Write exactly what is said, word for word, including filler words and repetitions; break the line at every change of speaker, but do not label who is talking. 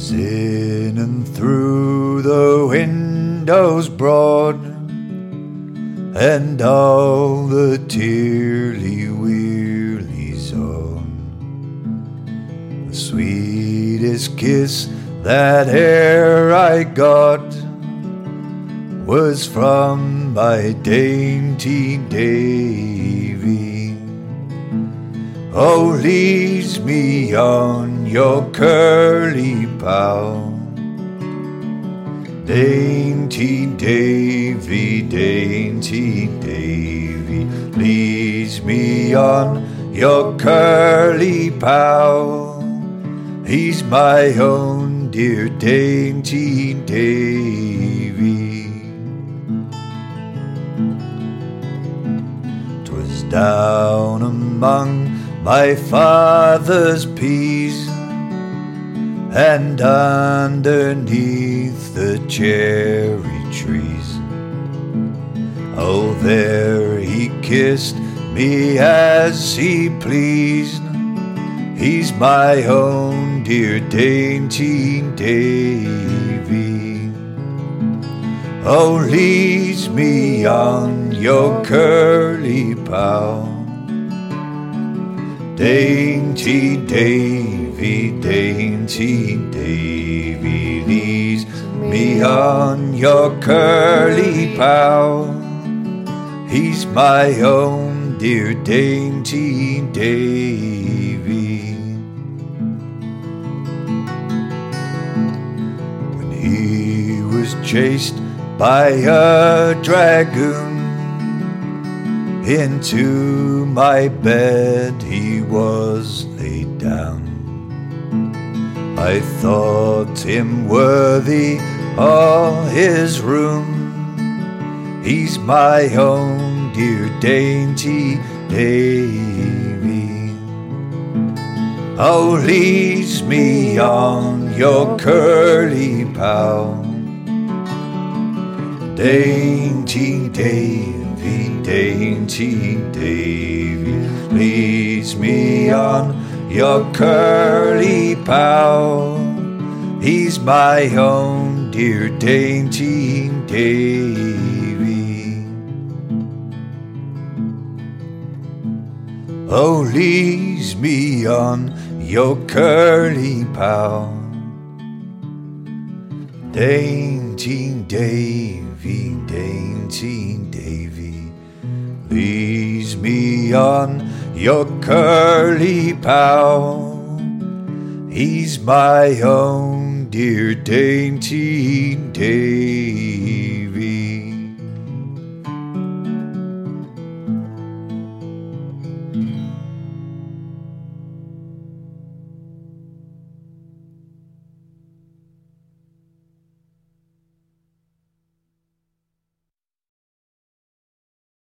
In and through the windows broad, and all the tearly wearlies on. The sweetest kiss that e'er I got was from my dainty Davy. Oh, leads me on your curly pow. Dainty Davy, dainty Davy, leads me on your curly pow. He's my own dear dainty Davy. 'Twas down among my father's peas, and underneath the cherry trees, oh, there he kissed me as he pleased. He's my own dear dainty Davy. Oh, leads me on your curly pow. Dainty Davy, dainty Davy, leads me on your curly pow. He's my own dear dainty Davy. When he was chased by a dragoon, into my bed he was laid down. I thought him worthy of his room. He's my own dear dainty Davy. Oh, leads me on your curly pow. Dainty Davy, dainty Davy, leads me on your curly pow. He's my own dear dainty Davy. Oh, leads me on your curly pow. Dainty Davy, dainty Davy, leads me on your curly pow. He's my own dear dainty Davy.